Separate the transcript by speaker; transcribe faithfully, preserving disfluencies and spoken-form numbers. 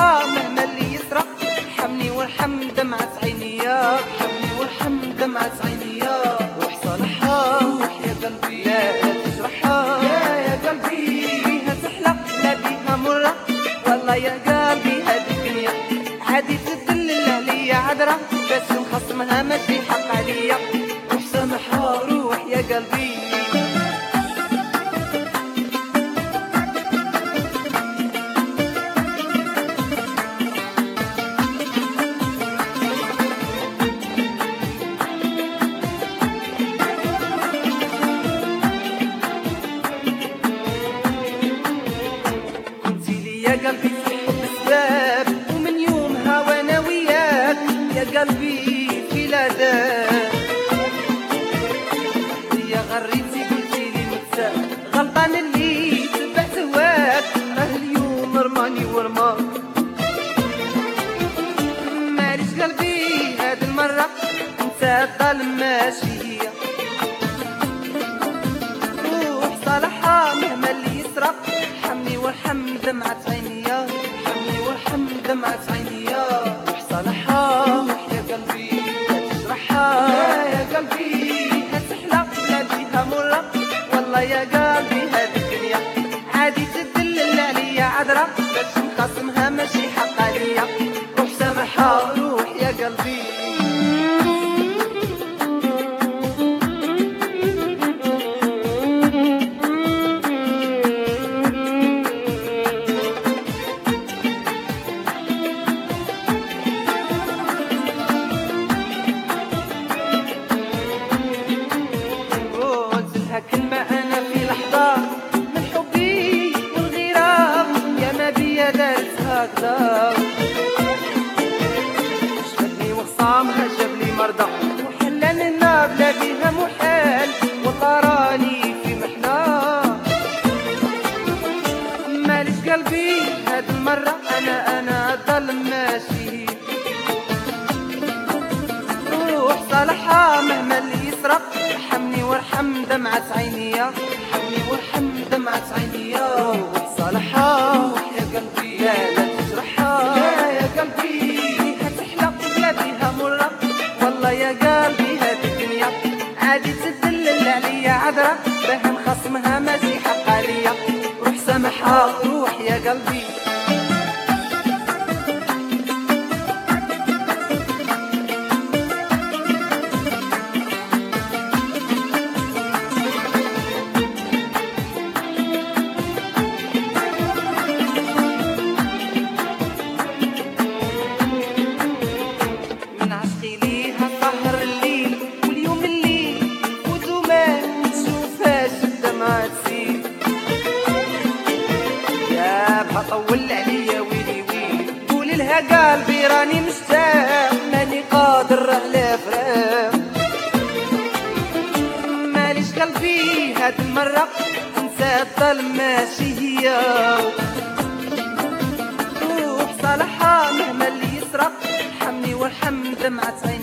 Speaker 1: صالحة مهما اللي يسرق. ارحمني وارحم دمعة عيني يا ارحمني وارحم دمعة عيني يا روح صالحة روح يا قلبي لا تجرحها يا يا قلبي بيها تحلى لا بيها مرة والله يا قلبي هذه الدنيا عادي تدلل عليا عذرة بس نخصمها ماشي حق عليا روح سامحها روح يا قلبي. يا قلبي في الحب سباب ومن يومها وانا وياك يا قلبي في لاداك يا غريتي قلتي لي نتساء غلطان اللي تبعت هواك راه اليوم رماني ورماك ماليش قلبي هاد المرة انت الظالم ماشي هي روح صالحة مهما اللي يسرق ارحمني وارحم دمعة عيني يا ارحمني وارحم دمعة عيني يا روح صالحها روح يا قلبي لا تجرحها يا يا قلبي هتحلى لا بيها مرة والله يا قلبي هذه الدنيا عادي تدلل عليا عذرة باش نخاصمها ماشي حق عليا روح سامحها روح يا قلبي. كلمة أنا في لحظة من حبي والغيرة يا ما بيا دارت هكذا شغلني وخصامها جابلي مرضى وحلاني النار بلا بيها محال والله راني في محنة ماليش قلبي هاد المرة أنا أنا ظلم ماشي روح صالحها مهما اللي يسرق ارحمني وارحم دمعة عيني يا ارحمني وارحم دمعة عيني يا روح صالحها روح يا قلبي لا لا تجرحها يا يا قلبي بيها تحلى لا بيها مرة والله يا قلبي هذه الدنيا عادي تدلل عليا عذرة باه نخصمها ماشي حق عليا روح سامحها روح يا قلبي. طول عليا ويلي ويلي قولي لها قلبي راني مشتاق ماني قادر على فراق ماليش قلبي هاد المرة انسى الظلم ماشي هي روح صالحها مهما اللي يسرق ارحمني وارحم دمعة عيني